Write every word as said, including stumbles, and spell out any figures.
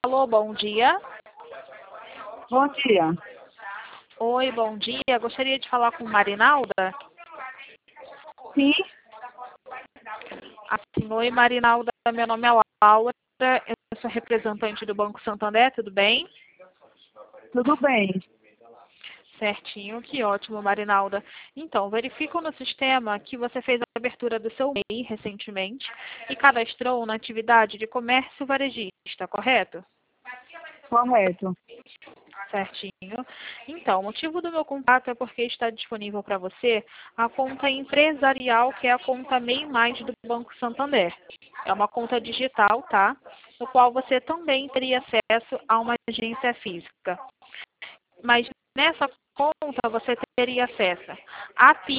Alô, bom dia. Bom dia. Oi, bom dia. Gostaria de falar com Marinalda. Sim, Assim, oi, Marinalda. Meu nome é Laura. Eu sou representante do Banco Santander, tudo bem? tudo bem. Certinho, que ótimo, Marinalda. Então, verifico no sistema que você fez a abertura do seu M E I recentemente e cadastrou na atividade de comércio varejista, correto? Correto. Certinho. Então, o motivo do meu contato é porque está disponível para você a conta empresarial, que é a conta M E I Mais do Banco Santander. É uma conta digital, tá? No qual você também teria acesso a uma agência física. Mas nessa conta você teria acesso a P